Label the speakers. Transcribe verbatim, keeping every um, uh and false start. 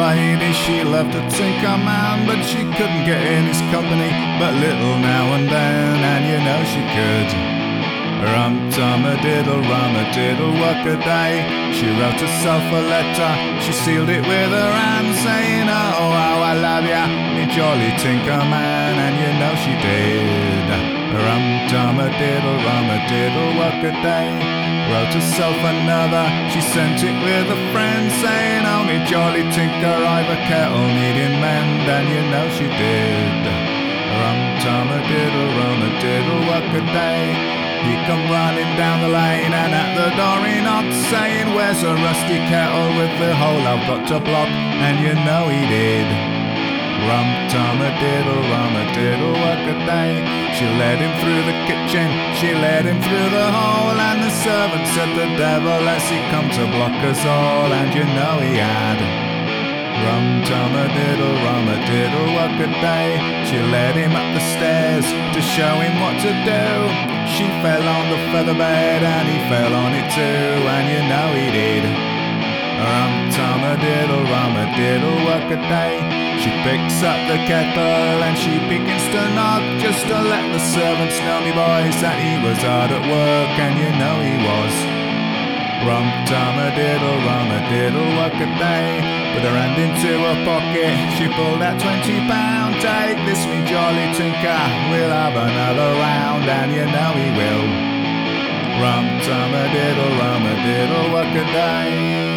Speaker 1: lady, she loved a tinker man, but she couldn't get in his company, but little now and then, and you know she could. Rum-tum-a-diddle, rum-a-diddle, work a day. She wrote herself a letter, she sealed it with her hand, saying, oh, how I love ya, me jolly tinker man, and you know she did. Rum-tum-a-diddle, rum-a-diddle, work a day. Wrote herself another, she sent it with a friend, saying, oh, me jolly tinker, I've a kettle needing mend, and you know she did. Rum-tum-a-diddle, rum-a-diddle, work a day. He come running down the lane, and at the door he knocked, saying, where's a rusty kettle with the hole I've got to block? And you know he did. Rum-tum-a-diddle, rum-a-diddle, work a day. She led him through the kitchen, she led him through the hall, and the servant said the devil as he come to block us all, and you know he had. Rum-tum-a-diddle, rum-a-diddle, work a day. She led him up the stairs to show him what to do. She fell on the feather bed and he fell on it too, and you know he did. Rum-tum-a-diddle, rum-a-diddle, work a day. She picks up the kettle and she begins to knock, just to let the servants know, me boys, that he was hard at work, and you know he was. Rum-tum-a-diddle, rum-a-diddle, work a day. Put her hand into her pocket, she pulled out twenty pound. Take this, me jolly tinker, we'll have another round, and you know he will. Rum-tum-a-diddle, rum-a-diddle, work a day.